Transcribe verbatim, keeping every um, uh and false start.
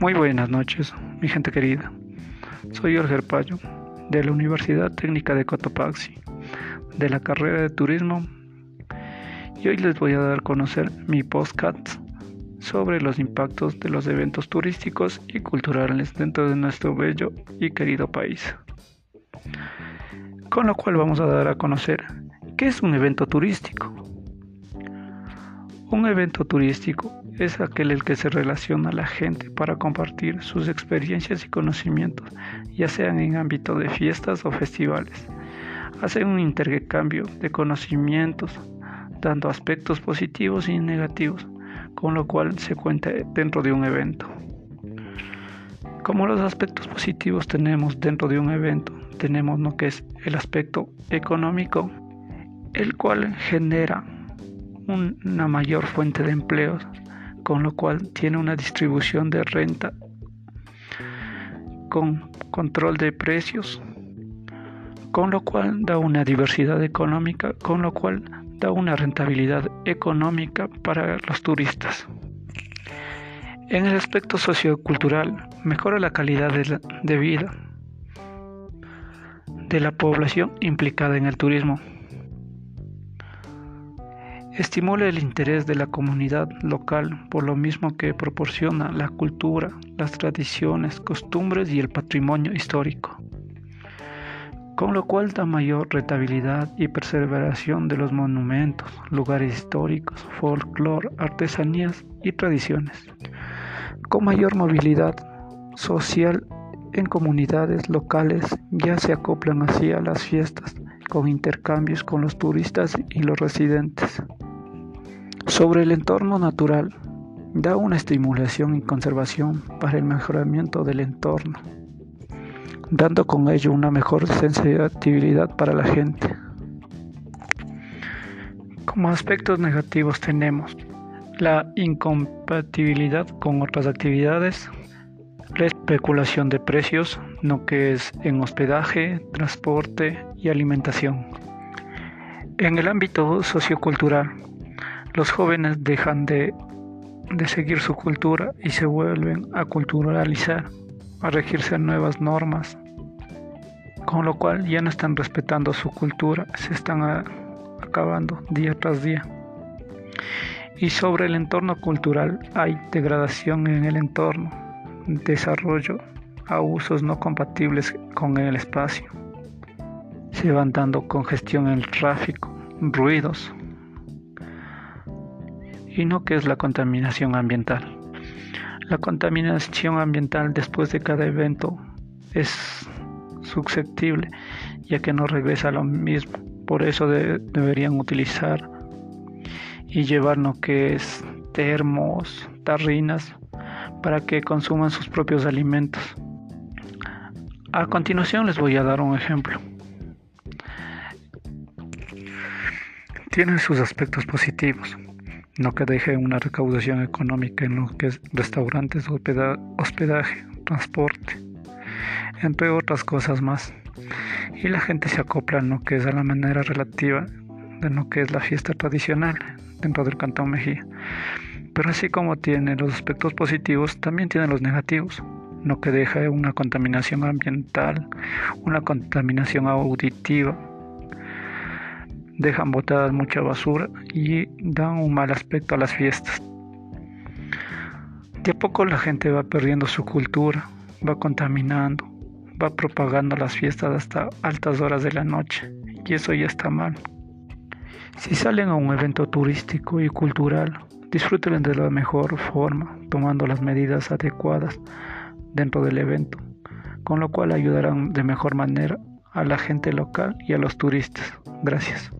Muy buenas noches, mi gente querida. Soy Jorge Arpaio, de la Universidad Técnica de Cotopaxi, de la carrera de Turismo, y hoy les voy a dar a conocer mi podcast sobre los impactos de los eventos turísticos y culturales dentro de nuestro bello y querido país. Con lo cual vamos a dar a conocer qué es un evento turístico. Un evento turístico es aquel el que se relaciona a la gente para compartir sus experiencias y conocimientos, ya sean en ámbito de fiestas o festivales. Hace un intercambio de conocimientos, dando aspectos positivos y negativos, con lo cual se cuenta dentro de un evento. Como los aspectos positivos tenemos dentro de un evento, tenemos lo que es el aspecto económico, el cual genera una mayor fuente de empleos, con lo cual tiene una distribución de renta con control de precios, con lo cual da una diversidad económica, con lo cual da una rentabilidad económica para los turistas. En el aspecto sociocultural, mejora la calidad de, la, de vida de la población implicada en el turismo. Estimula el interés de la comunidad local, por lo mismo que proporciona la cultura, las tradiciones, costumbres y el patrimonio histórico, con lo cual da mayor rentabilidad y perseveración de los monumentos, lugares históricos, folclore, artesanías y tradiciones, con mayor movilidad social en comunidades locales, ya se acoplan así a las fiestas, con intercambios con los turistas y los residentes. Sobre el entorno natural, da una estimulación y conservación para el mejoramiento del entorno, dando con ello una mejor sensibilidad para la gente. Como aspectos negativos tenemos la incompatibilidad con otras actividades, la especulación de precios, lo que es en hospedaje, transporte y alimentación. En el ámbito sociocultural, los jóvenes dejan de, de seguir su cultura y se vuelven a culturalizar, a regirse a nuevas normas, con lo cual ya no están respetando su cultura, se están a, acabando día tras día. Y sobre el entorno cultural hay degradación en el entorno, desarrollo a usos no compatibles con el espacio. Se van dando congestión en el tráfico, ruidos, y no que es la contaminación ambiental. La contaminación ambiental después de cada evento es susceptible, ya que no regresa a lo mismo. Por eso de, deberían utilizar y llevar lo que es termos, tarrinas, para que consuman sus propios alimentos. A continuación les voy a dar un ejemplo. Tienen sus aspectos positivos, no que deje una recaudación económica en lo que es restaurantes, hospeda- hospedaje, transporte, entre otras cosas más. Y la gente se acopla en lo que es a la manera relativa de lo que es la fiesta tradicional dentro del Cantón Mejía. Pero así como tiene los aspectos positivos, también tiene los negativos, lo que deja una contaminación ambiental, una contaminación auditiva, dejan botadas mucha basura y dan un mal aspecto a las fiestas. De a poco la gente va perdiendo su cultura, va contaminando, va propagando las fiestas hasta altas horas de la noche, y eso ya está mal. Si salen a un evento turístico y cultural, disfruten de la mejor forma, tomando las medidas adecuadas dentro del evento, con lo cual ayudarán de mejor manera a la gente local y a los turistas. Gracias.